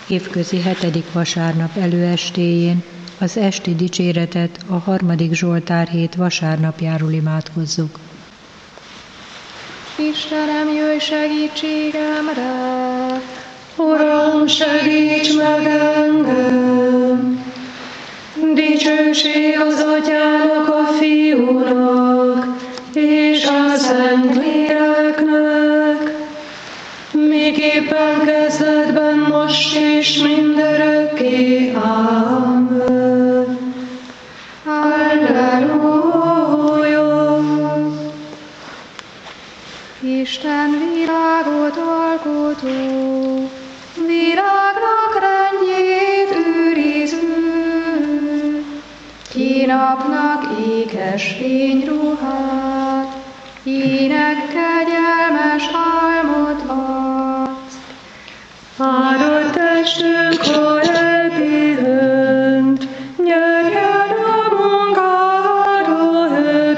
Évközi 7. vasárnap előestéjén az esti dicséretet a 3. Zsoltárhét vasárnapjáról imádkozzuk. Istenem, jöjj segítségemre! Uram, segíts meg engem! Dicsőség az Atyának, a Fiúnak és a Szentléleknek, miképpen kezdetben, most és mindörökké. Amen. Halleluja! Isten világot alkotó, világnak rendjét őriző, ki napnak ékes fényruhát, ének kegyelmes álmot adsz. Áldott testünk, ha elpihent, nyerjen a munkára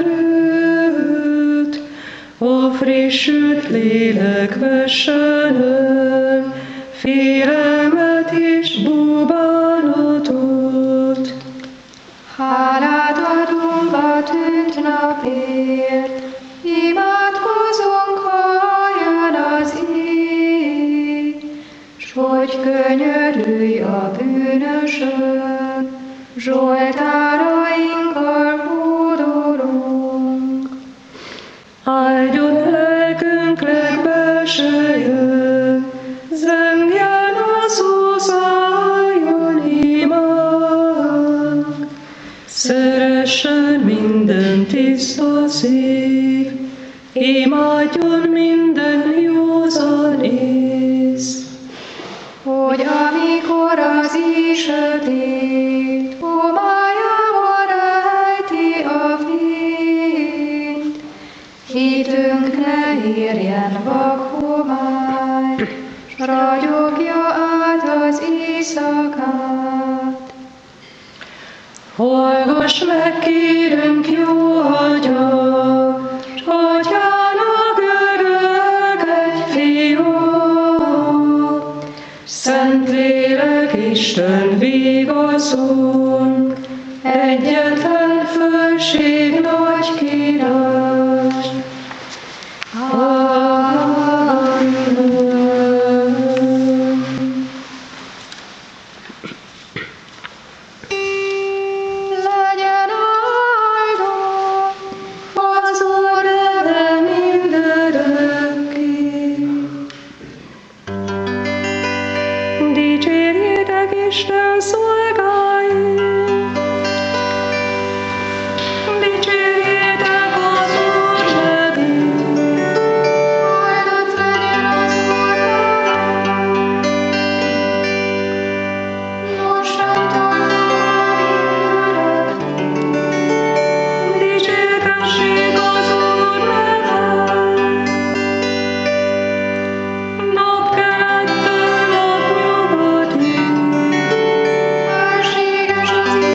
erőt. A frissült lélek vessen el félelmet és búbánatot. Hálát adunk a tűnt napért, imádkozunk, halljon az ég, s hogy könyörülj a bűnösön, zsoltárainkkal hódolunk. Áldjon lelkünk legbelseje, zengjen a szó, szálljon imánk. Szeressen minden tiszta szív, imádjon minden józan ész. Hogy amikor az sötét homályában rejti a fényt, hitünk ne érjen vak homály, s ragyogja át az éjszakát. Hallgass meg, kérünk, jó Atya, s Atyának örök egy fiú. Szentlélek, Isten vigaszunk, egyetlen fölség nagy király. Amen. Legyen áldott az Úr neve mindörökké. Dicsérjétek Isten szolgáit! Dicsérjétek az Úr nevét! Áldott legyen az Úr neve, mostantól mindörökké. Dicsértessék az Úr neve! Napkelettől napnyugatig. Felséges az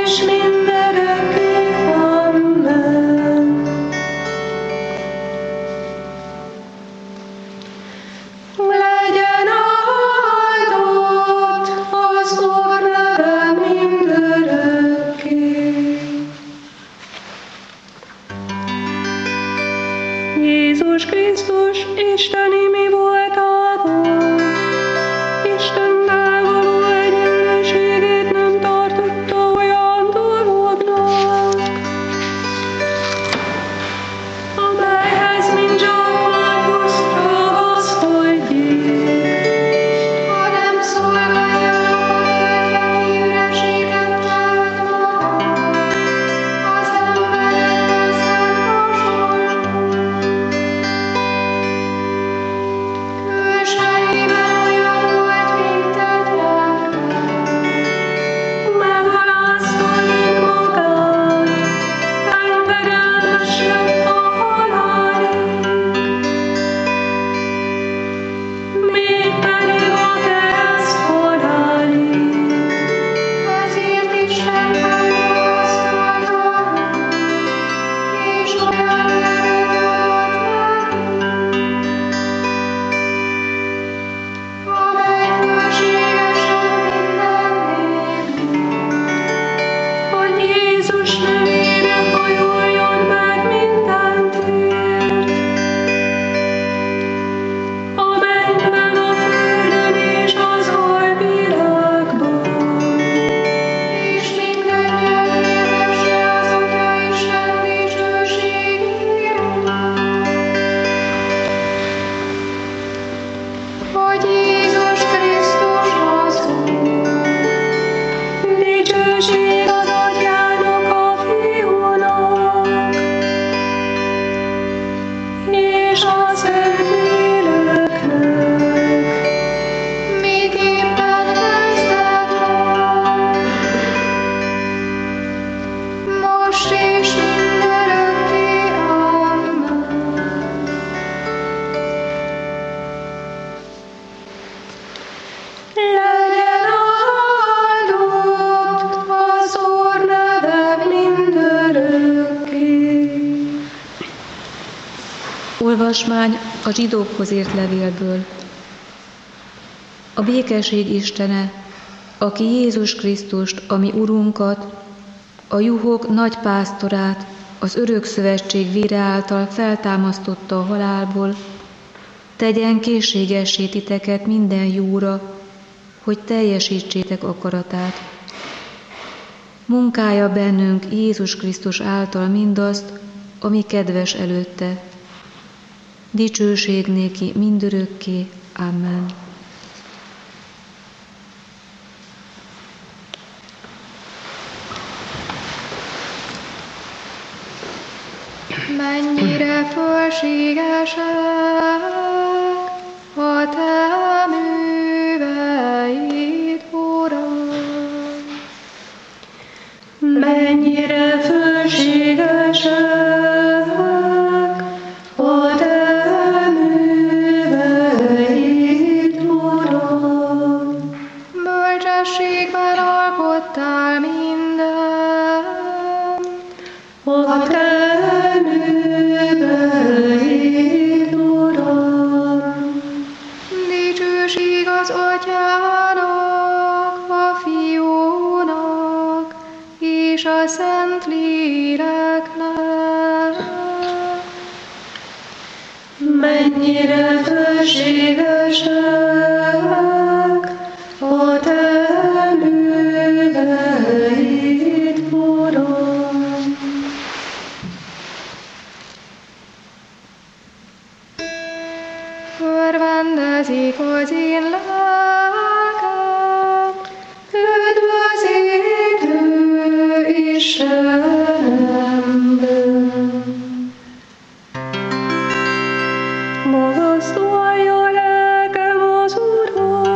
és mindörökké. Amen. Legyen áldott az Úr neve mindörökké. Jézus Krisztus, Isteni mi voltából, Istennel való egyenlőségét nem tartotta olyan dolognak, amelyhez mindcsak Markusz ragaszkodjék. hanem szolgáljanak a földjei üresítettel maga, az emberekkel szent hasonló. Külsejében olyan volt, mint egy ember, Megalázta önmagát, engedelmes lett a halálig, mégpedig a kereszt halálig. ezért Isten megmagasztalta, és olyan nevet adott neki, amely fölségesen minden névnél. Hogy Jézus nevére hajoljon meg minden tér, a mennyben, a földön és az alvilágban. És minden nyelv érvesse az Atya Isten dicsőségére, hogy Jézus Krisztus az Úr. Dicsőség az Atyának, a Fiúnak, és a Szentléleknek. Miképpen kezdetben, most és mindörökké. Amen. Legyen áldott az Úr neve mindörökké. Olvasmány a zsidókhoz írt levélből. A békesség Istene, aki Jézus Krisztust, a mi Urunkat, a juhok nagy pásztorát, az örök szövetség vére által feltámasztotta a halálból, tegyen készségessé titeket minden jóra, hogy teljesítsétek akaratát. Munkálja bennünk Jézus Krisztus által mindazt, ami kedves előtte. Dicsőség néki mindörökké. Amen. Mennyire fölségesek a te műveid, Uram! Mennyire fölségesek a te műveid, Uram! Bölcsességben alkottál mindent, A te műveid, Uram! dicsőség az Atyának, a Fiúnak, és a Szentléleknek. Mennyire fölségesek a te műveid, Uram! Örvendezik az én lelkem, üdvözítő Istenemben. Magasztalja lelkem az Urat,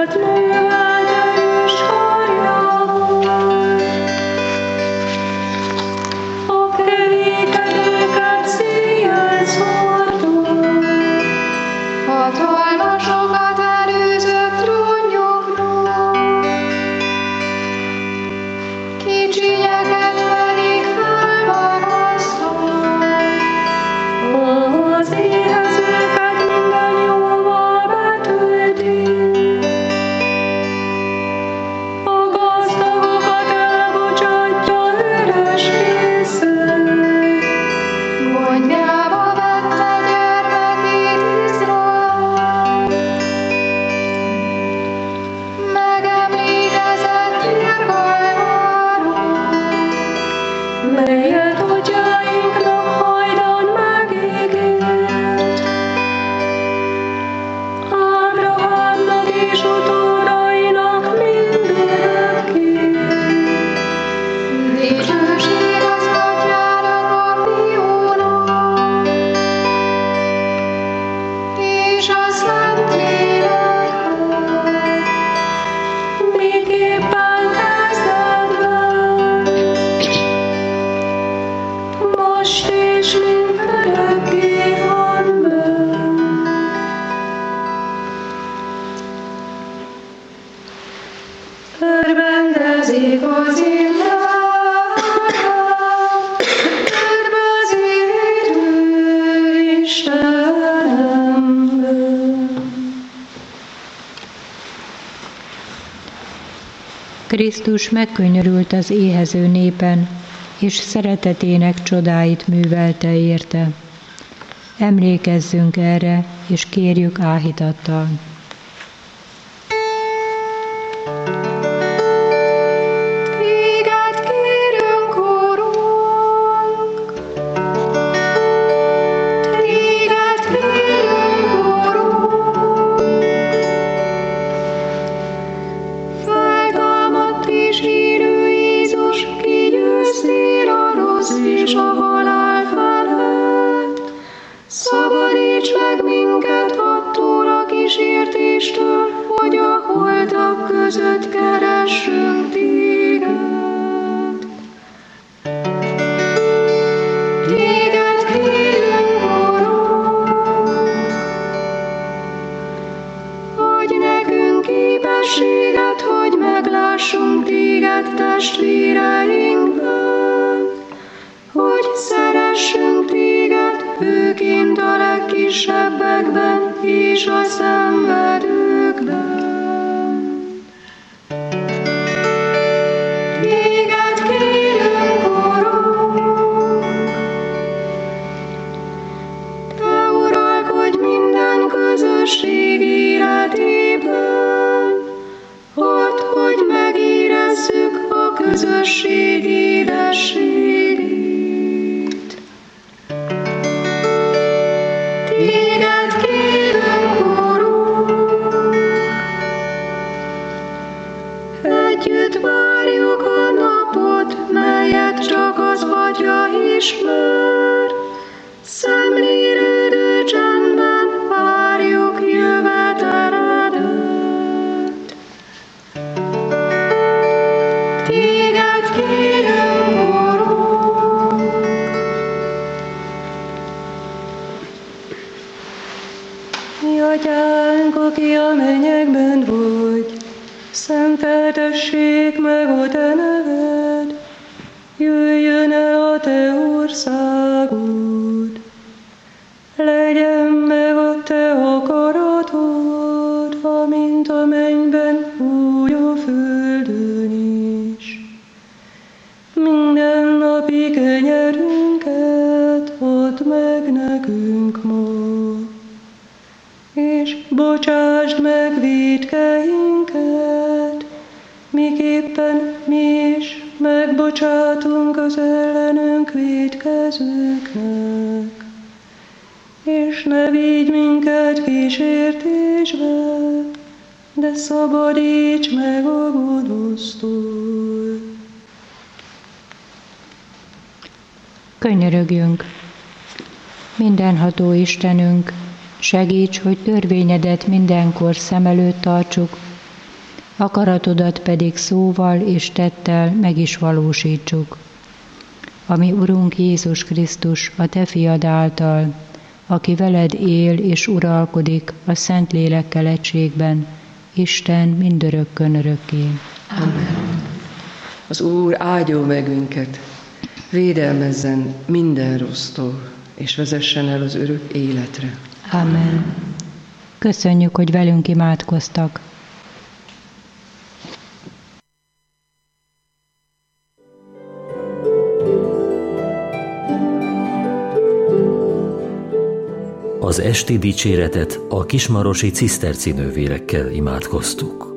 Örvendezik az illába, örvözítő Istenemből. Krisztus megkönyörült az éhező népen, és szeretetének csodáit művelte érte. Emlékezzünk erre, és kérjük áhítattal. Téged kérünk, Urunk, téged kérünk, Urunk. Feltámadt és élő Jézus, kigyőztél a rossz és a halál felett. Szabadíts meg minket attól a kísértéstől, hogy a holtak között keressünk téged. Téged kérünk, Urunk, adj nekünk képességet, hogy meglássunk téged testvéreinkben, hogy szeressünk téged főként a legkisebbekben és a szenvedőkben. Téged kérünk, Urunk, te uralkodj minden közösség életében, add, hogy megérezzük a közösség édességét. Téged kérünk, Urunk, együtt várjuk a napot, melyet csak az Atya ismer. Szemlélődő csendben várjuk jöveteledet. Téged kérünk, Urunk, Mi Atyánk, aki a mennyekben vagy, szenteltessék meg a te neved, jöjjön el a te országod, legyen meg a te akaratod, amint a mennyben, úgy a földön is. Mindennapi kenyerünket add meg nekünk ma, és bocsásd meg vétkeinket, miképpen mi is megbocsátunk az ellenünk vétkezőknek. És ne vigy minket kísértésbe, de szabadíts meg a gonosztól. Könyörögjünk! Mindenható Istenünk, segíts, hogy törvényedet mindenkor szem előtt tartsuk, akaratodat pedig szóval és tettel meg is valósítsuk. Ami Urunk Jézus Krisztus, a Te fiad által, aki veled él és uralkodik a Szentlélekkel egységben, Isten mindörökkön örökké. Amen. Az Úr áldjon meg minket, védelmezzen minden rossztól, és vezessen el az örök életre. Amen. Köszönjük, hogy velünk imádkoztak. Az esti dicséretet a kismarosi ciszterci nővérekkel imádkoztuk.